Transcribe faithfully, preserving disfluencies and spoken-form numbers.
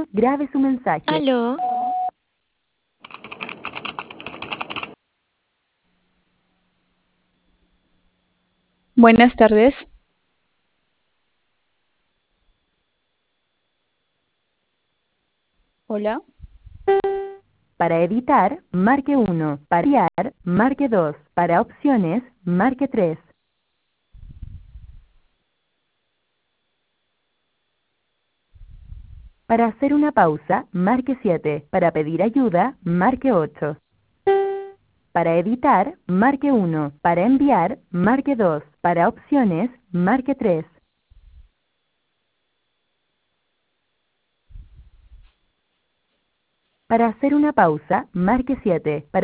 tono, grabe su mensaje. Aló. Buenas tardes. Hola. Para editar, marque uno. Para enviar, marque dos. Para opciones, marque tres. Para hacer una pausa, marque siete. Para pedir ayuda, marque ocho. Para editar, marque uno. Para enviar, marque dos. Para opciones, marque tres. Para hacer una pausa, marque siete. Para